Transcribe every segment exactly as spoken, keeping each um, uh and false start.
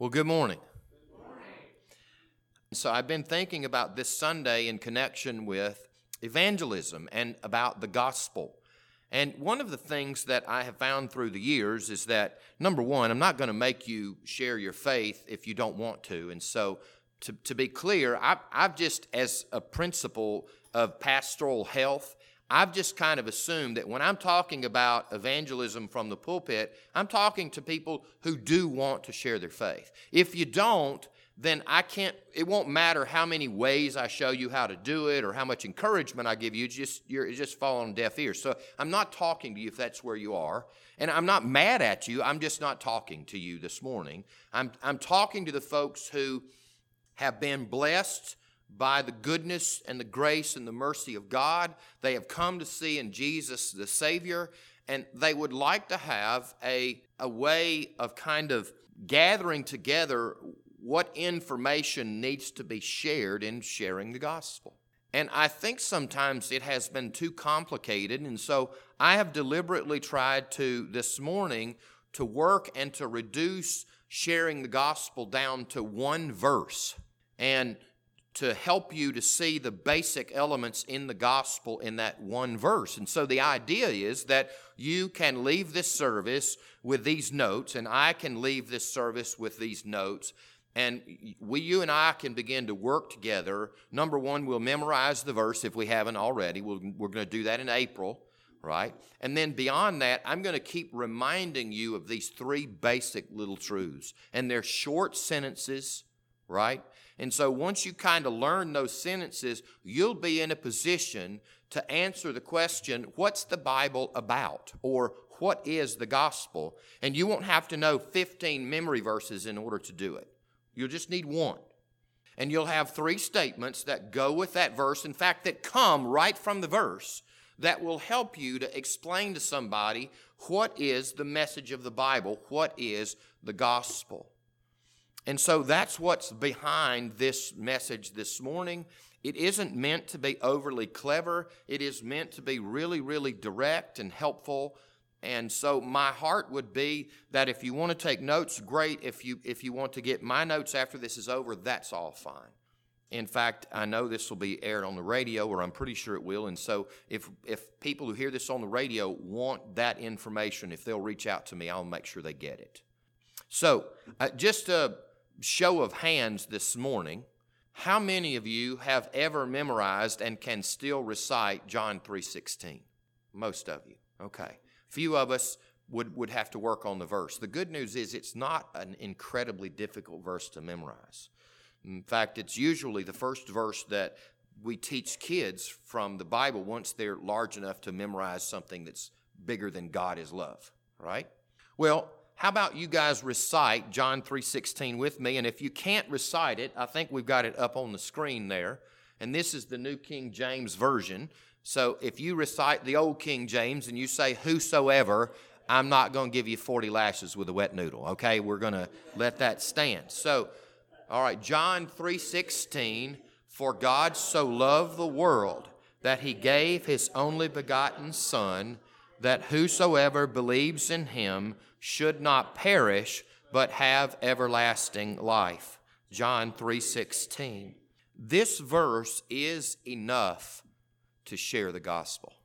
Well, good morning. Good morning. So I've been thinking about this Sunday in connection with evangelism and about the gospel. And one of the things that I have found through the years is that, number one, I'm not going to make you share your faith if you don't want to. And so to, to be clear, I, I've just, as a principle of pastoral health, I've just kind of assumed that when I'm talking about evangelism from the pulpit, I'm talking to people who do want to share their faith. If you don't, then I can't, it won't matter how many ways I show you how to do it or how much encouragement I give you, it's just, you're it's just falling on deaf ears. So I'm not talking to you if that's where you are. And I'm not mad at you, I'm just not talking to you this morning. I'm, I'm talking to the folks who have been blessed by the goodness and the grace and the mercy of God. They have come to see in Jesus the Savior, and they would like to have a, a way of kind of gathering together what information needs to be shared in sharing the gospel. And I think sometimes it has been too complicated, and so I have deliberately tried to, this morning, to work and to reduce sharing the gospel down to one verse, and to help you to see the basic elements in the gospel in that one verse. And so the idea is that you can leave this service with these notes, and I can leave this service with these notes, and we, you and I can begin to work together. Number one, we'll memorize the verse if we haven't already. We'll, we're going to do that in April, right? And then beyond that, I'm going to keep reminding you of these three basic little truths. And they're short sentences, right? And so once you kind of learn those sentences, you'll be in a position to answer the question, what's the Bible about? Or what is the gospel? And you won't have to know fifteen memory verses in order to do it. You'll just need one. And you'll have three statements that go with that verse, in fact, that come right from the verse, that will help you to explain to somebody what is the message of the Bible, what is the gospel. And so that's what's behind this message this morning. It isn't meant to be overly clever. It is meant to be really, really direct and helpful. And so my heart would be that if you want to take notes, great. If you if you want to get my notes after this is over, that's all fine. In fact, I know this will be aired on the radio, or I'm pretty sure it will. And so if if people who hear this on the radio want that information, if they'll reach out to me, I'll make sure they get it. So uh, just a show of hands this morning, how many of you have ever memorized and can still recite John three sixteen? Most of you. Okay. Few of us would, would have to work on the verse. The good news is it's not an incredibly difficult verse to memorize. In fact, it's usually the first verse that we teach kids from the Bible once they're large enough to memorize something that's bigger than God is love, right? Well, how about you guys recite John three sixteen with me? And if you can't recite it, I think we've got it up on the screen there. And this is the New King James Version. So if you recite the old King James and you say whosoever, I'm not going to give you forty lashes with a wet noodle, okay? We're going to let that stand. So, all right, John three sixteen, for God so loved the world that he gave his only begotten Son, that whosoever believes in him should not perish, but have everlasting life. John three sixteen. This verse is enough to share the gospel.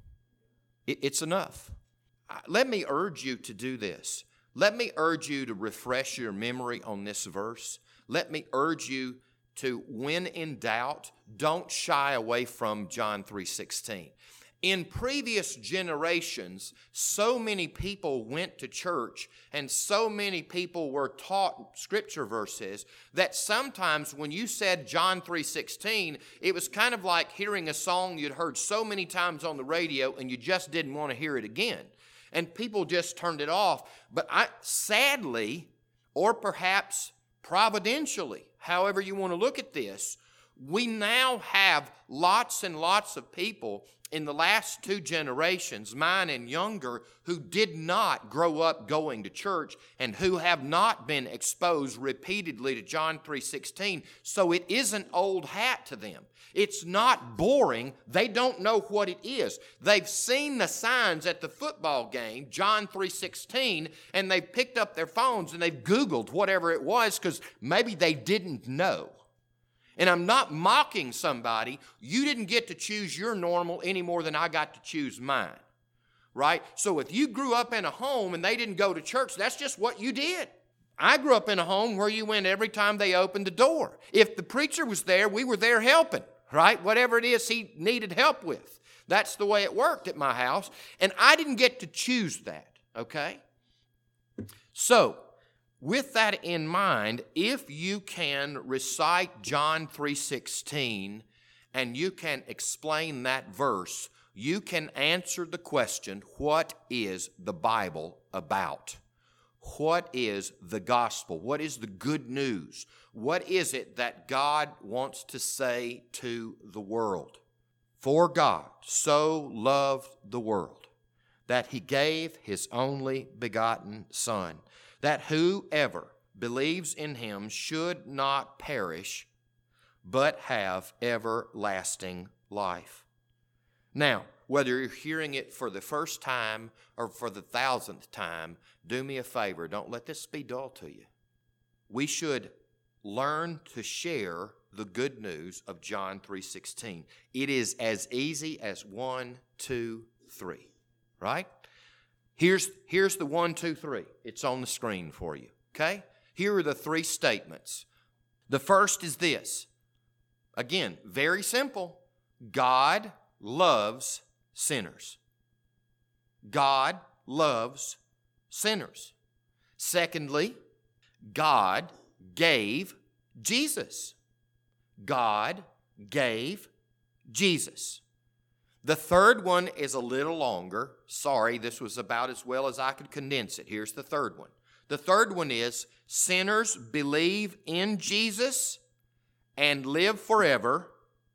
It's enough. Let me urge you to do this. Let me urge you to refresh your memory on this verse. Let me urge you to, when in doubt, don't shy away from John three sixteen. In previous generations, so many people went to church and so many people were taught scripture verses that sometimes when you said John three sixteen, it was kind of like hearing a song you'd heard so many times on the radio and you just didn't want to hear it again. And people just turned it off. But I, sadly, or perhaps providentially, however you want to look at this, We now have lots and lots of people in the last two generations, mine and younger, who did not grow up going to church and who have not been exposed repeatedly to John three sixteen. So it isn't old hat to them. It's not boring. They don't know what it is. They've seen the signs at the football game, John three sixteen, and they've picked up their phones and they've Googled whatever it was because maybe they didn't know. And I'm not mocking somebody. You didn't get to choose your normal any more than I got to choose mine, right? So if you grew up in a home and they didn't go to church, that's just what you did. I grew up in a home where you went every time they opened the door. If the preacher was there, we were there helping, right? Whatever it is he needed help with. That's the way it worked at my house. And I didn't get to choose that, okay? So, with that in mind, if you can recite John three sixteen and you can explain that verse, you can answer the question, what is the Bible about? What is the gospel? What is the good news? What is it that God wants to say to the world? For God so loved the world that he gave his only begotten Son, that whoever believes in him should not perish, but have everlasting life. Now, whether you're hearing it for the first time or for the thousandth time, do me a favor, don't let this be dull to you. We should learn to share the good news of John three sixteen. It is as easy as one, two, three, right? Here's, here's the one, two, three. It's on the screen for you, okay? Here are the three statements. The first is this. Again, very simple. God loves sinners. God loves sinners. Secondly, God gave Jesus. God gave Jesus. The third one is a little longer. Sorry, this was about as well as I could condense it. Here's the third one. The third one is, sinners believe in Jesus and live forever,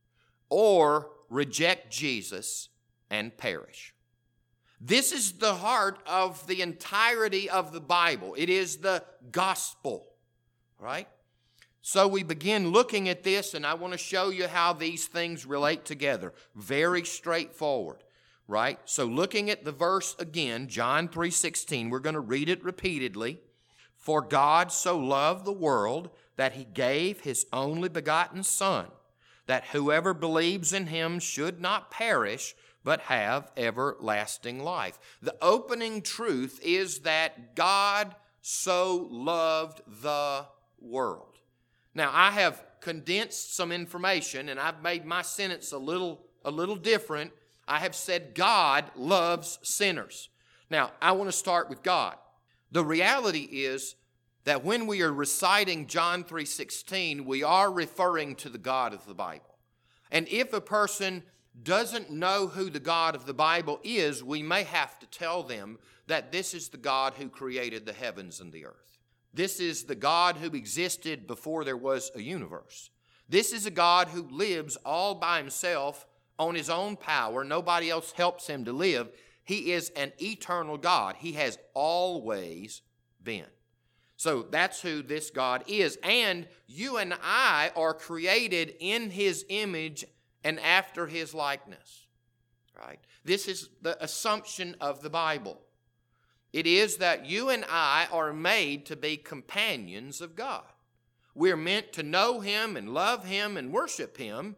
or reject Jesus and perish. This is the heart of the entirety of the Bible. It is the gospel, right? So we begin looking at this, and I want to show you how these things relate together. Very straightforward, right? So looking at the verse again, John three sixteen, we're going to read it repeatedly. For God so loved the world that he gave his only begotten Son, that whoever believes in him should not perish, but have everlasting life. The opening truth is that God so loved the world. Now, I have condensed some information, and I've made my sentence a little, a little different. I have said God loves sinners. Now, I want to start with God. The reality is that when we are reciting John three sixteen, we are referring to the God of the Bible. And if a person doesn't know who the God of the Bible is, we may have to tell them that this is the God who created the heavens and the earth. This is the God who existed before there was a universe. This is a God who lives all by himself on his own power. Nobody else helps him to live. He is an eternal God. He has always been. So that's who this God is. And you and I are created in his image and after his likeness, right? This is the assumption of the Bible. It is that you and I are made to be companions of God. We're meant to know him and love him and worship him,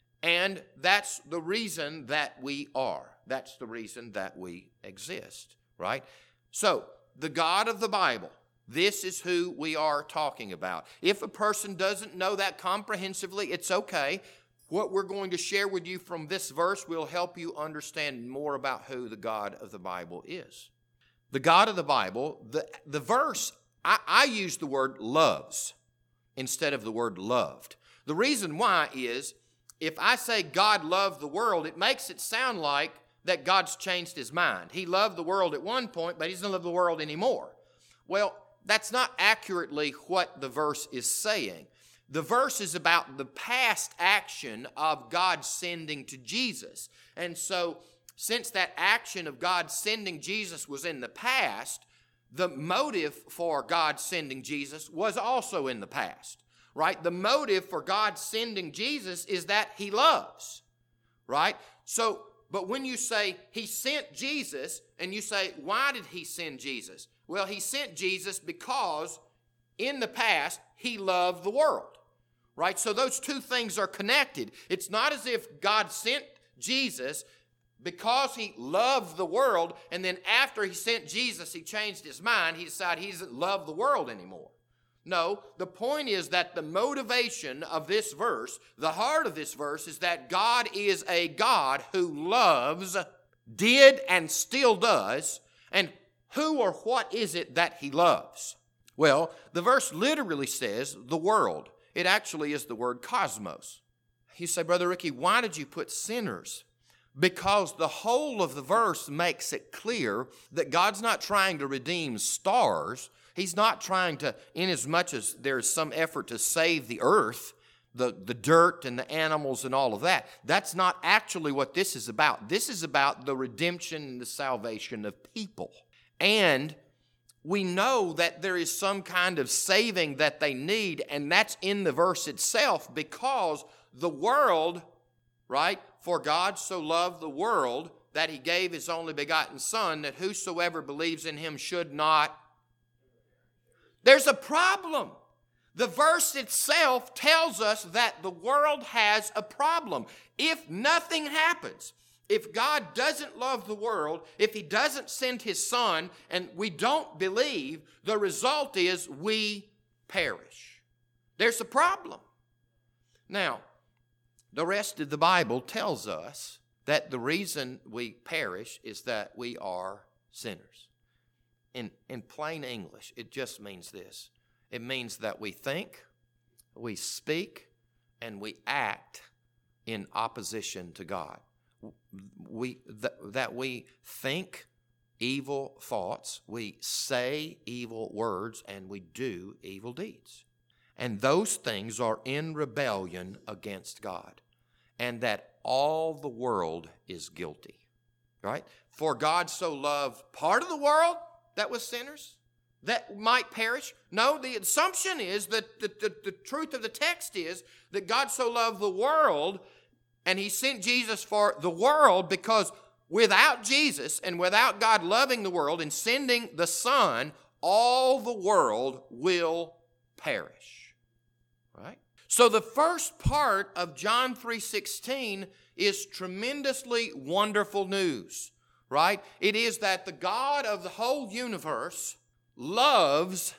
and that's the reason that we are. That's the reason that we exist, right? So, the God of the Bible, this is who we are talking about. If a person doesn't know that comprehensively, it's okay. What we're going to share with you from this verse will help you understand more about who the God of the Bible is. The God of the Bible, the, the verse, I, I use the word loves instead of the word loved. The reason why is, if I say God loved the world, it makes it sound like that God's changed his mind. He loved the world at one point, but he doesn't love the world anymore. Well, that's not accurately what the verse is saying. The verse is about the past action of God sending to Jesus. And so, since that action of God sending Jesus was in the past, the motive for God sending Jesus was also in the past, right? The motive for God sending Jesus is that he loves, right? So, but when you say he sent Jesus, and you say, why did he send Jesus? Well, he sent Jesus because in the past he loved the world, right? So those two things are connected. It's not as if God sent Jesus because he loved the world, and then after he sent Jesus, he changed his mind. He decided he doesn't love the world anymore. No, the point is that the motivation of this verse, the heart of this verse, is that God is a God who loves, did and still does, and who or what is it that he loves? Well, the verse literally says the world. It actually is the word cosmos. You say, Brother Ricky, why did you put sinners? Because the whole of the verse makes it clear that God's not trying to redeem stars. He's not trying to, in as much as there's some effort to save the earth, the, the dirt and the animals and all of that. That's not actually what this is about. This is about the redemption and the salvation of people. And we know that there is some kind of saving that they need, and that's in the verse itself, because the world, right? For God so loved the world that he gave his only begotten Son, that whosoever believes in him should not. There's a problem. The verse itself tells us that the world has a problem. If nothing happens, if God doesn't love the world, if he doesn't send his Son, and we don't believe, the result is we perish. There's a problem. Now, the rest of the Bible tells us that the reason we perish is that we are sinners. In, in plain English, it just means this. It means that we think, we speak, and we act in opposition to God. We, th- that we think evil thoughts, we say evil words, and we do evil deeds. And those things are in rebellion against God. And that all the world is guilty. Right? For God so loved part of the world that was sinners, that might perish. No, the assumption is that the, the, the truth of the text is that God so loved the world, and he sent Jesus for the world, because without Jesus and without God loving the world and sending the Son, all the world will perish. Right? So the first part of John three sixteen is tremendously wonderful news, right? It is that the God of the whole universe loves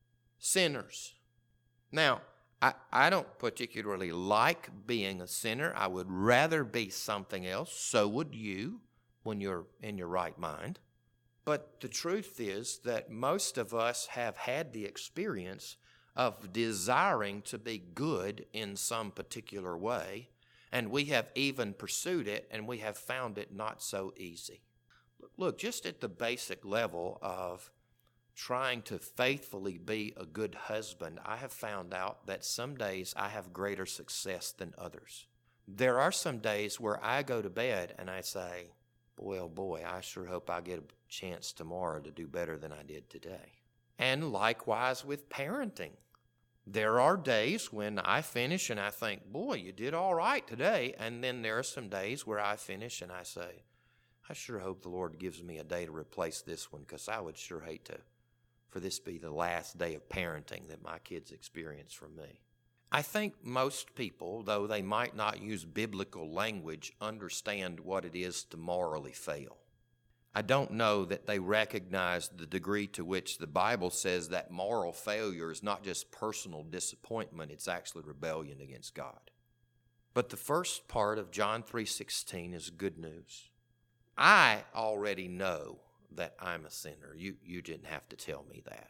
sinners. Now, I, I don't particularly like being a sinner. I would rather be something else. So would you when you're in your right mind. But the truth is that most of us have had the experience of desiring to be good in some particular way, and we have even pursued it, and we have found it not so easy. Look, just at the basic level of trying to faithfully be a good husband, I have found out that some days I have greater success than others. There are some days where I go to bed and I say, boy, oh boy, I sure hope I get a chance tomorrow to do better than I did today. And likewise with parenting. There are days when I finish and I think, boy, you did all right today. And then there are some days where I finish and I say, I sure hope the Lord gives me a day to replace this one, because I would sure hate to, for this be the last day of parenting that my kids experience from me. I think most people, though they might not use biblical language, understand what it is to morally fail. I don't know that they recognize the degree to which the Bible says that moral failure is not just personal disappointment, it's actually rebellion against God. But the first part of John three sixteen is good news. I already know that I'm a sinner. You, you didn't have to tell me that.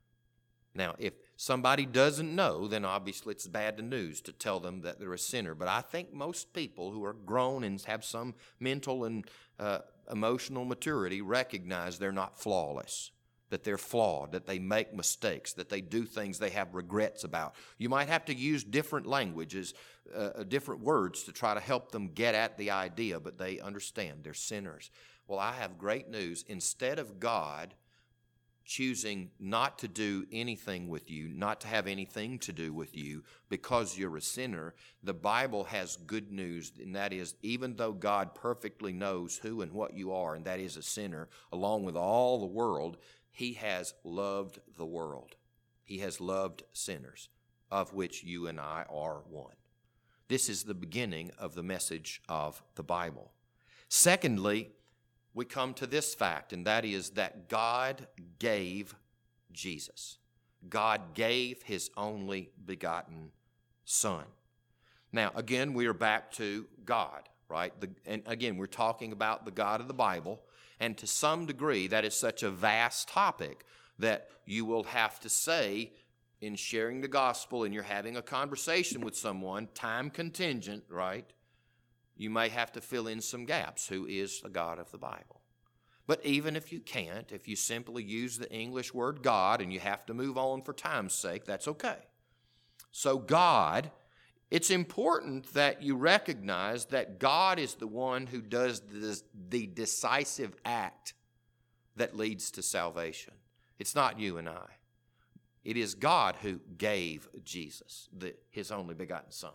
Now, if somebody doesn't know, then obviously it's bad news to tell them that they're a sinner. But I think most people who are grown and have some mental and uh, emotional maturity recognize they're not flawless. that they're flawed, that they make mistakes, that they do things they have regrets about. You might have to use different languages, uh, different words to try to help them get at the idea, but they understand they're sinners. Well, I have great news. Instead of God choosing not to do anything with you, not to have anything to do with you because you're a sinner, the Bible has good news, and that is, even though God perfectly knows who and what you are, and that is a sinner, along with all the world, He has loved the world. He has loved sinners, of which you and I are one. This is the beginning of the message of the Bible. Secondly, we come to this fact, and that is that God gave Jesus. God gave His only begotten Son. Now, again, we are back to God, right? The, and again, we're talking about the God of the Bible, and to some degree, that is such a vast topic that you will have to say in sharing the gospel and you're having a conversation with someone, time contingent, right? You may have to fill in some gaps. Who is the God of the Bible? But even if you can't, if you simply use the English word God and you have to move on for time's sake, that's okay. So God, it's important that you recognize that God is the one who does this, the decisive act that leads to salvation. It's not you and I. It is God who gave Jesus, the, His only begotten Son.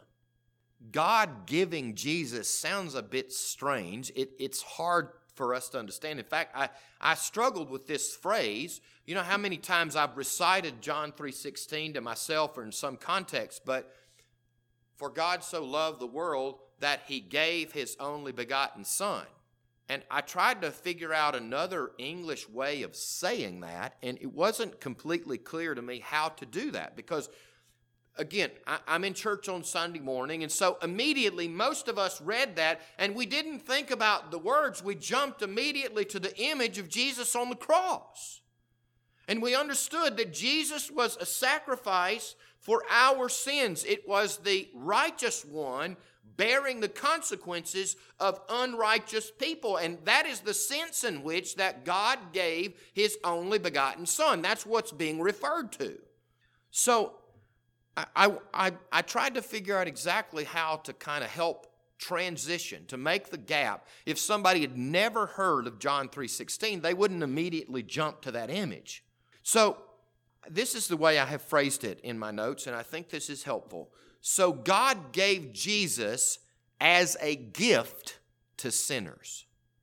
God giving Jesus sounds a bit strange. It, it's hard for us to understand. In fact, I, I struggled with this phrase. You know how many times I've recited John three sixteen to myself or in some context, but for God so loved the world that He gave His only begotten Son. And I tried to figure out another English way of saying that, and it wasn't completely clear to me how to do that because, again, I, I'm in church on Sunday morning, and so immediately most of us read that, and we didn't think about the words. We jumped immediately to the image of Jesus on the cross. And we understood that Jesus was a sacrifice for our sins. It was the righteous one bearing the consequences of unrighteous people. And that is the sense in which that God gave His only begotten Son. That's what's being referred to. So I, I, I tried to figure out exactly how to kind of help transition, to make the gap. If somebody had never heard of John three sixteen, they wouldn't immediately jump to that image. So this is the way I have phrased it in my notes, and I think this is helpful. So God gave Jesus as a gift to sinners.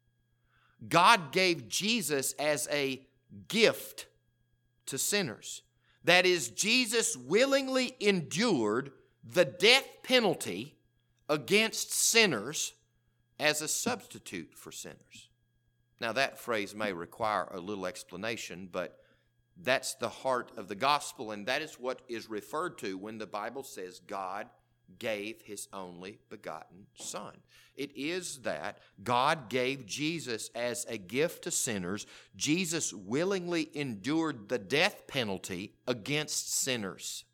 God gave Jesus as a gift to sinners. That is, Jesus willingly endured the death penalty against sinners as a substitute for sinners. Now, that phrase may require a little explanation, but that's the heart of the gospel, and that is what is referred to when the Bible says God gave His only begotten Son. It is that God gave Jesus as a gift to sinners. Jesus willingly endured the death penalty against sinners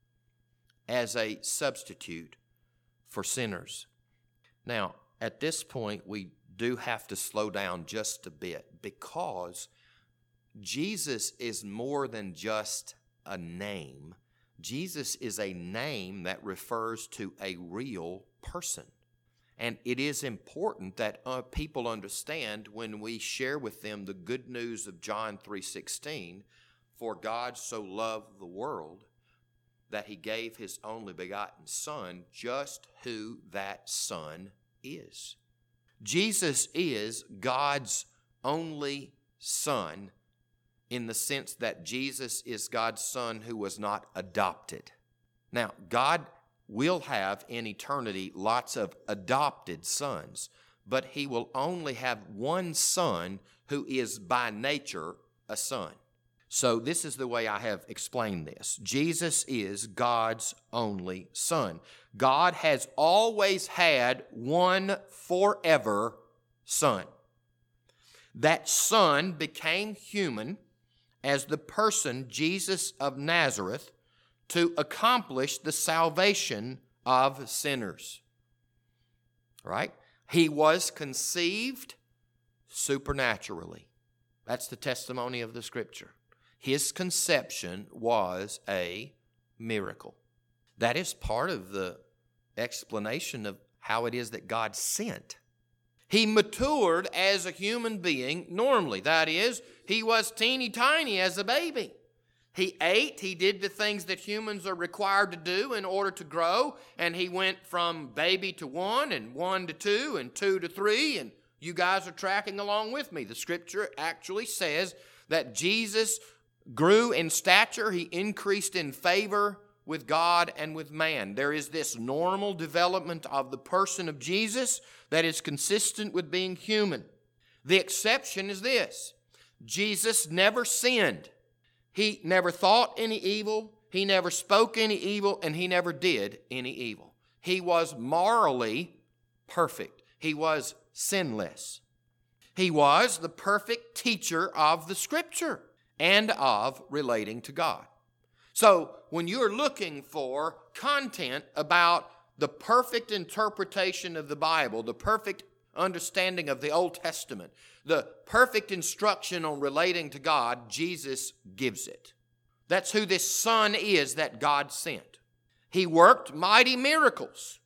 as a substitute for sinners. Now, at this point, we do have to slow down just a bit because Jesus is more than just a name. Jesus is a name that refers to a real person. And it is important that uh, people understand when we share with them the good news of John three sixteen, for God so loved the world that He gave His only begotten Son, just who that Son is. Jesus is God's only Son, in the sense that Jesus is God's Son who was not adopted. Now, God will have in eternity lots of adopted sons, but He will only have one Son who is by nature a son. So this is the way I have explained this. Jesus is God's only Son. God has always had one forever Son. That Son became human as the person Jesus of Nazareth to accomplish the salvation of sinners. Right? He was conceived supernaturally. That's the testimony of the Scripture. his conception was a miracle. That is part of the explanation of how it is that God sent. He matured as a human being normally. That is, he was teeny tiny as a baby. He ate, he did the things that humans are required to do in order to grow, and he went from baby to one, and one to two, and two to three, and you guys are tracking along with me. The scripture actually says that Jesus grew in stature, he increased in favor with God and with man. There is this normal development of the person of Jesus that is consistent with being human. The exception is this: Jesus never sinned. He never thought any evil, he never spoke any evil, and he never did any evil. He was morally perfect. He was sinless. He was the perfect teacher of the Scripture and of relating to God. So when you're looking for content about the perfect interpretation of the Bible, the perfect understanding of the Old Testament, the perfect instruction on relating to God, Jesus gives it. That's who this Son is that God sent. He worked mighty miracles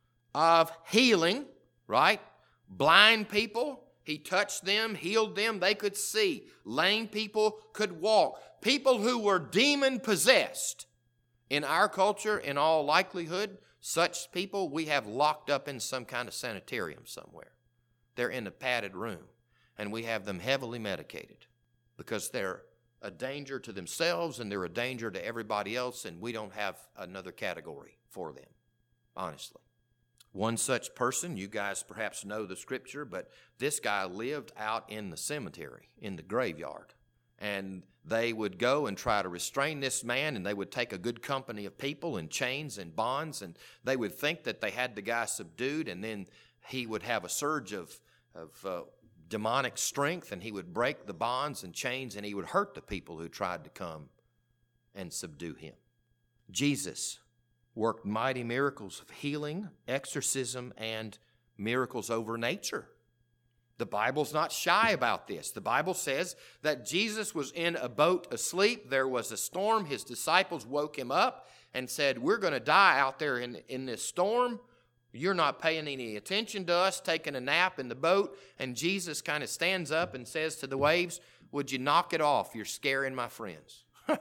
of healing, right? Blind people, he touched them, healed them, they could see. Lame people could walk. People who were demon-possessed. In our culture, in all likelihood, such people we have locked up in some kind of sanitarium somewhere. They're in a padded room, and we have them heavily medicated because they're a danger to themselves and they're a danger to everybody else, and we don't have another category for them, honestly. One such person, you guys perhaps know the scripture, but this guy lived out in the cemetery, in the graveyard. And they would go and try to restrain this man, and they would take a good company of people in chains and bonds, and they would think that they had the guy subdued, and then he would have a surge of, of uh, demonic strength, and he would break the bonds and chains, and he would hurt the people who tried to come and subdue him. Jesus worked mighty miracles of healing, exorcism, and miracles over nature. The Bible's not shy about this. The Bible says that Jesus was in a boat asleep. There was a storm. His disciples woke him up and said, "We're going to die out there in, in this storm. You're not paying any attention to us, taking a nap in the boat." And Jesus kind of stands up and says to the waves, "Would you knock it off? You're scaring my friends."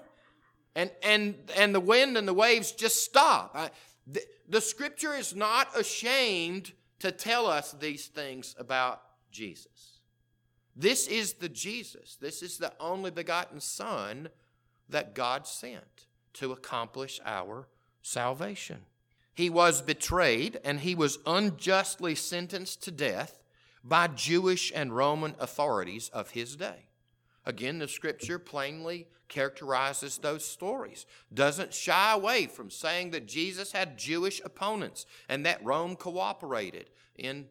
and, and, and the wind and the waves just stop. I, the, the Scripture is not ashamed to tell us these things about Jesus. This is the Jesus. This is the only begotten Son that God sent to accomplish our salvation. He was betrayed and he was unjustly sentenced to death by Jewish and Roman authorities of his day. Again, the Scripture plainly characterizes those stories. Doesn't shy away from saying that Jesus had Jewish opponents and that Rome cooperated in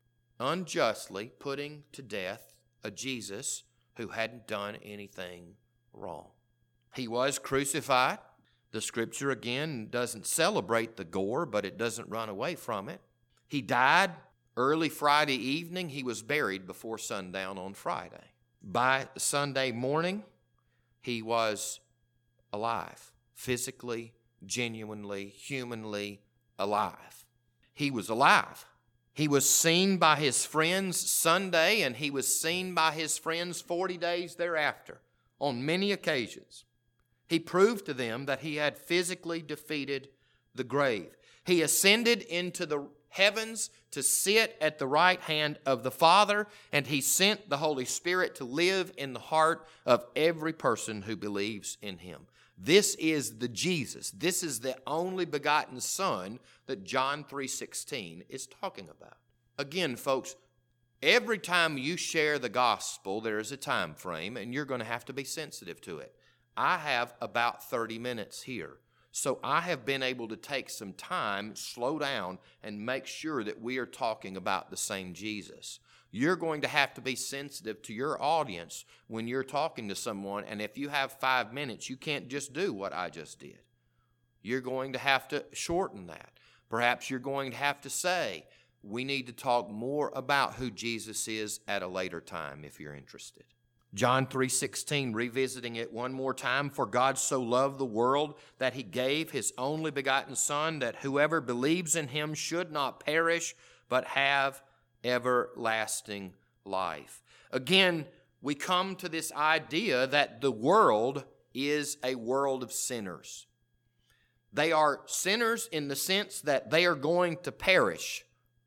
unjustly putting to death a Jesus who hadn't done anything wrong. He was crucified. The Scripture, again, doesn't celebrate the gore, but it doesn't run away from it. He died early Friday evening. He was buried before sundown on Friday. By Sunday morning, he was alive, physically, genuinely, humanly alive. He was alive. He was seen by his friends Sunday, and he was seen by his friends forty days thereafter on many occasions. He proved to them that he had physically defeated the grave. He ascended into the heavens to sit at the right hand of the Father, and he sent the Holy Spirit to live in the heart of every person who believes in him. This is the Jesus. This is the only begotten Son that John three sixteen is talking about. Again, folks, every time you share the gospel, there is a time frame, and you're going to have to be sensitive to it. I have about thirty minutes here, so I have been able to take some time, slow down, and make sure that we are talking about the same Jesus. You're going to have to be sensitive to your audience when you're talking to someone, and if you have five minutes, you can't just do what I just did. You're going to have to shorten that. Perhaps you're going to have to say, we need to talk more about who Jesus is at a later time if you're interested. John three sixteen, revisiting it one more time, for God so loved the world that he gave his only begotten Son, that whoever believes in him should not perish, but have everlasting life. Again, we come to this idea that the world is a world of sinners. They are sinners in the sense that they are going to perish.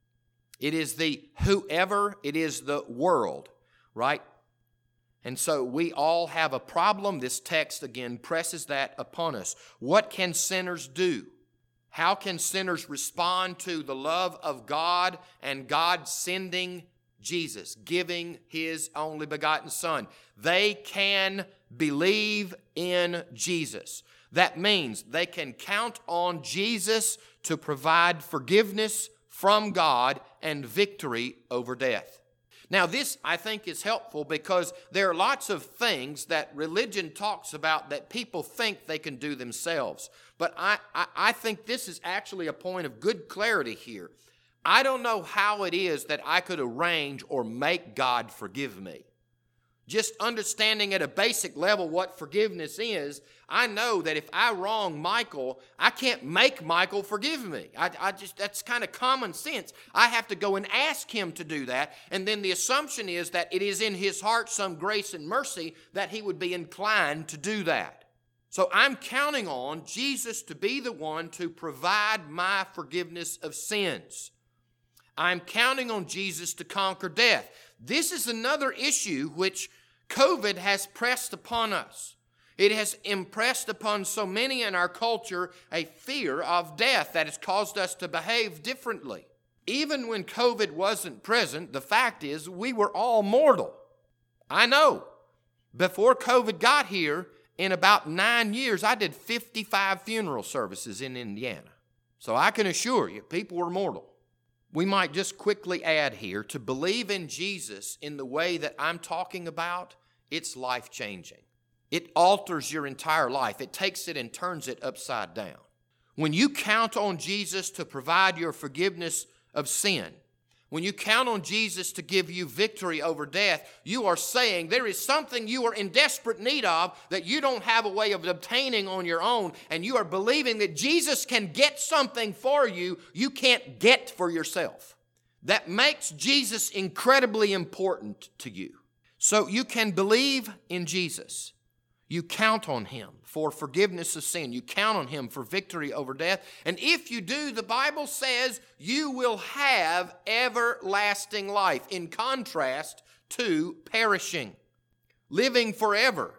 It is the whoever, it is the world, right? And so we all have a problem. This text again presses that upon us. What can sinners do? How can sinners respond to the love of God and God sending Jesus, giving his only begotten Son? They can believe in Jesus. That means they can count on Jesus to provide forgiveness from God and victory over death. Now, this, I think, is helpful because there are lots of things that religion talks about that people think they can do themselves. But I, I, I think this is actually a point of good clarity here. I don't know how it is that I could arrange or make God forgive me. Just understanding at a basic level what forgiveness is, I know that if I wrong Michael, I can't make Michael forgive me. I, I just that's kind of common sense. I have to go and ask him to do that, and then the assumption is that it is in his heart some grace and mercy that he would be inclined to do that. So I'm counting on Jesus to be the one to provide my forgiveness of sins. I'm counting on Jesus to conquer death. This is another issue which COVID has pressed upon us. It has impressed upon so many in our culture a fear of death that has caused us to behave differently. Even when COVID wasn't present, the fact is we were all mortal. I know. Before COVID got here, in about nine years, I did fifty-five funeral services in Indiana. So I can assure you, people were mortal. We might just quickly add here, to believe in Jesus in the way that I'm talking about, it's life-changing. It alters your entire life. It takes it and turns it upside down. When you count on Jesus to provide your forgiveness of sin, when you count on Jesus to give you victory over death, you are saying there is something you are in desperate need of that you don't have a way of obtaining on your own, and you are believing that Jesus can get something for you you can't get for yourself. That makes Jesus incredibly important to you. So you can believe in Jesus. You count on him for forgiveness of sin. You count on him for victory over death. And if you do, the Bible says you will have everlasting life, in contrast to perishing, living forever.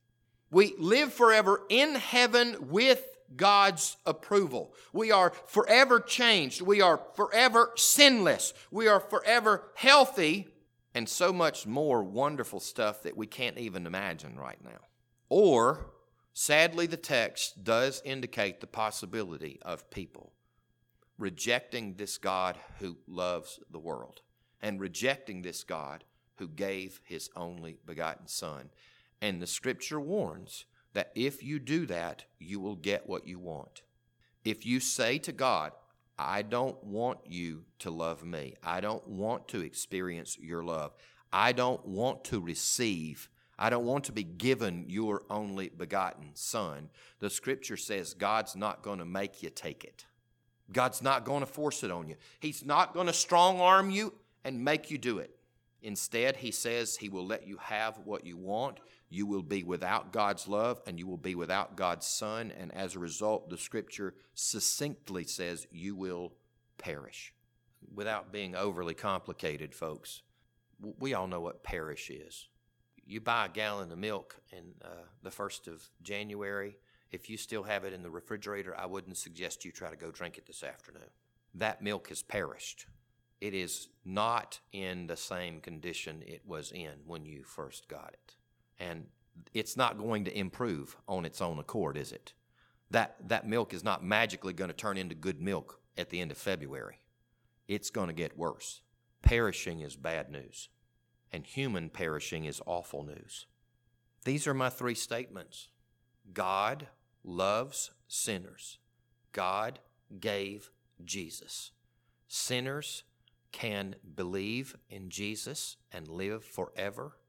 We live forever in heaven with God's approval. We are forever changed. We are forever sinless. We are forever healthy, and so much more wonderful stuff that we can't even imagine right now. Or, sadly, the text does indicate the possibility of people rejecting this God who loves the world and rejecting this God who gave his only begotten Son. And the Scripture warns that if you do that, you will get what you want. If you say to God, I don't want you to love me. I don't want to experience your love. I don't want to receive I don't want to be given your only begotten Son. The Scripture says God's not going to make you take it. God's not going to force it on you. He's not going to strong arm you and make you do it. Instead, he says he will let you have what you want. You will be without God's love, and you will be without God's Son. And as a result, the Scripture succinctly says you will perish. Without being overly complicated, folks, we all know what perish is. You buy a gallon of milk in uh, the first of January. If you still have it in the refrigerator, I wouldn't suggest you try to go drink it this afternoon. That milk has perished. It is not in the same condition it was in when you first got it. And it's not going to improve on its own accord, is it? That, that milk is not magically going to turn into good milk at the end of February. It's going to get worse. Perishing is bad news. And human perishing is awful news. These are my three statements. God loves sinners. God gave Jesus. Sinners can believe in Jesus and live forever,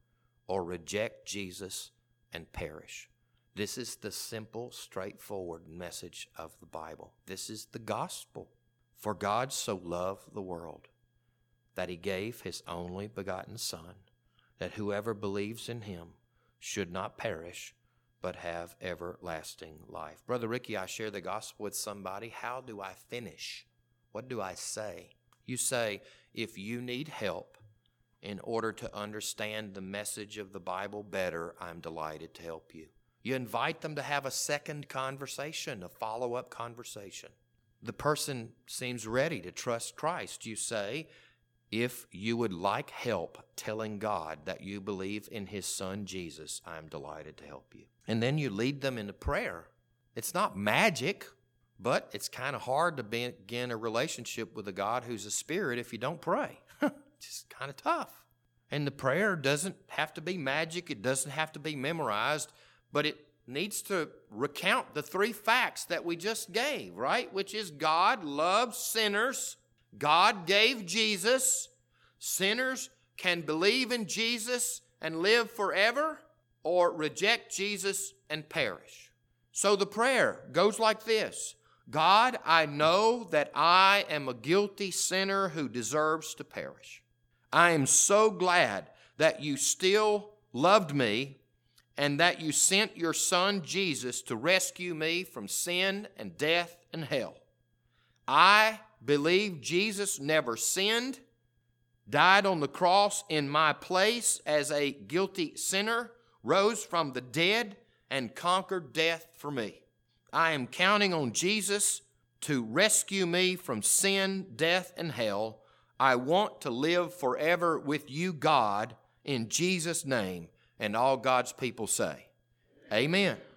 or reject Jesus and perish. This is the simple, straightforward message of the Bible. This is the gospel. For God so loved the world that he gave his only begotten Son, that whoever believes in him should not perish, but have everlasting life. Brother Ricky, I share the gospel with somebody. How do I finish? What do I say? You say, if you need help in order to understand the message of the Bible better, I'm delighted to help you. You invite them to have a second conversation, a follow-up conversation. The person seems ready to trust Christ. You say, if you would like help telling God that you believe in his Son Jesus, I'm delighted to help you. And then you lead them into prayer. It's not magic, but it's kind of hard to begin a relationship with a God who's a spirit if you don't pray. It's just kind of tough. And the prayer doesn't have to be magic. It doesn't have to be memorized, but it needs to recount the three facts that we just gave, right? Which is God loves sinners. God gave Jesus. Sinners can believe in Jesus and live forever, or reject Jesus and perish. So the prayer goes like this. God, I know that I am a guilty sinner who deserves to perish. I am so glad that you still loved me and that you sent your Son Jesus to rescue me from sin and death and hell. I believe Jesus never sinned, died on the cross in my place as a guilty sinner, rose from the dead, and conquered death for me. I am counting on Jesus to rescue me from sin, death, and hell. I want to live forever with you, God, in Jesus' name. And all God's people say, amen.